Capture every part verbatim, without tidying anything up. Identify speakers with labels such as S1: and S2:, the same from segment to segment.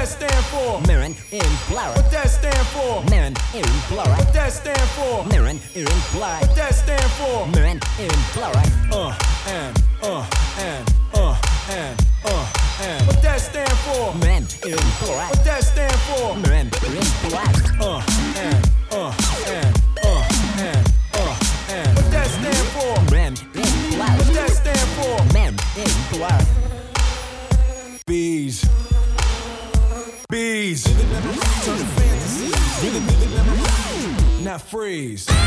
S1: stand for?
S2: Mirren in black.
S1: What that stand for?
S2: Mirren in black.
S1: What that stand for?
S2: Mirren in black.
S1: What that stand for?
S2: Mirren in black.
S1: Uh and uh and uh and uh and. What that stand for?
S2: Mirren in black.
S1: What that stand for?
S2: Mirren in black.
S1: Uh and uh and uh and uh and. What that stand for?
S2: Mirren in black.
S1: What that stand for?
S2: Mirren in black.
S1: Bees. Bees. Not freeze. Uh,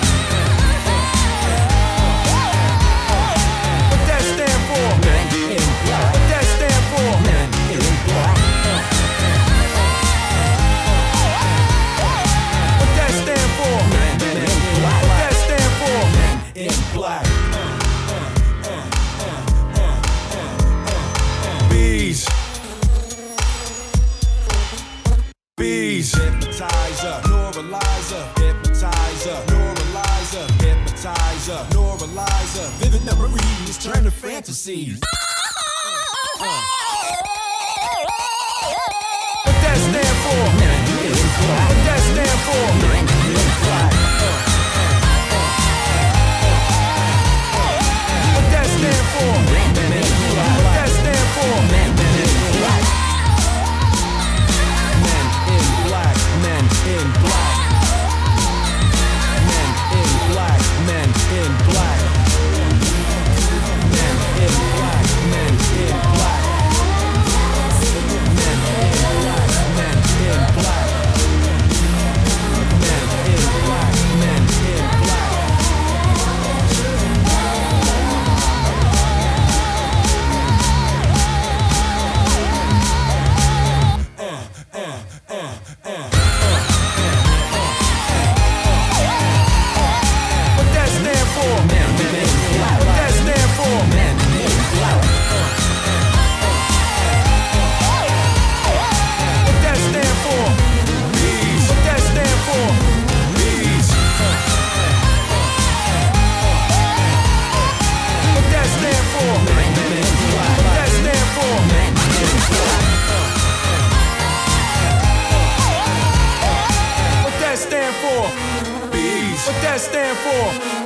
S1: what that stand for?
S2: Mirren in black.
S1: What that stand for?
S2: Mirren in black.
S1: What that stand for?
S2: Mirren in black.
S1: What that stand for?
S2: In black.
S1: Bees. Bees. Hypnotizer, neuralizer, hypnotizer, neuralizer, hypnotizer, neuralizer. Vivid memories turn to fantasies. What that stand for?
S2: Mirren in black.
S1: What that stand for?
S2: Mirren in black.
S1: What that stand for?
S2: Mirren in black.
S1: What that stand for?
S2: Men in black.
S1: Men in black, men in black. Men in black, men in black. Men in black, men in black. Men in black, men in black. Men in black, men in black. What that stand for?
S2: Men in black.
S1: What that stand for?
S2: Men in black.
S1: What that stand for? Bees. What that stand for? Bees. What that stand for?
S2: Men in black.
S1: What that stand for?
S2: Men in black.
S1: What that stand for? Bees. What that stand for?